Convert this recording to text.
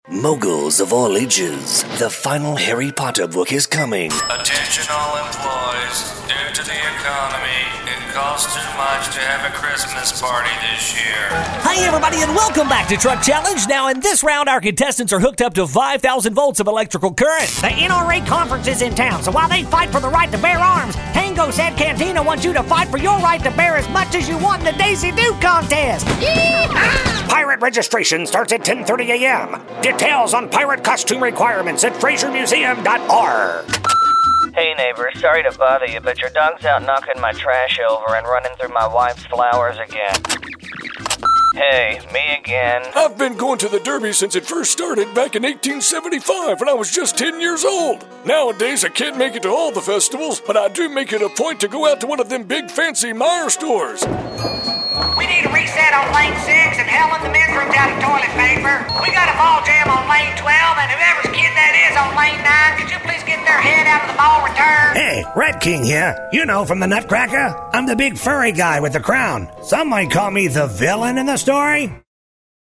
Moguls of all ages, the final Harry Potter book is coming. Attention all employees. Due to the economy, it costs too much to have a Christmas party this year. Hi everybody and welcome back to Truck Challenge. Now in this round, our contestants are hooked up to 5,000 volts of electrical current. The NRA conference is in town, so while they fight for the right to bear arms, Tango said Cantina wants you to fight for your right to bear as much as you want in the Daisy Duke contest. Yeehaw! Pirate registration starts at 10:30 a.m. Details on pirate costume requirements at FrazierMuseum.org. Hey neighbor, sorry to bother you, but your dog's out knocking my trash over and running through my wife's flowers again. Hey, me again. I've been going to the Derby since it first started back in 1875 when I was just 10 years old. Nowadays I can't make it to all the festivals, but I do make it a point to go out to one of them big fancy Meijer stores. We need a reset on lane 6, and Helen, the men's room's out of toilet paper. We got a ball jam on lane 12, and whoever's kid that is on lane 9, could you please get their head out of the ball return? Hey, Rat King here. You know from the Nutcracker? I'm the big furry guy with the crown. Some might call me the villain in the story.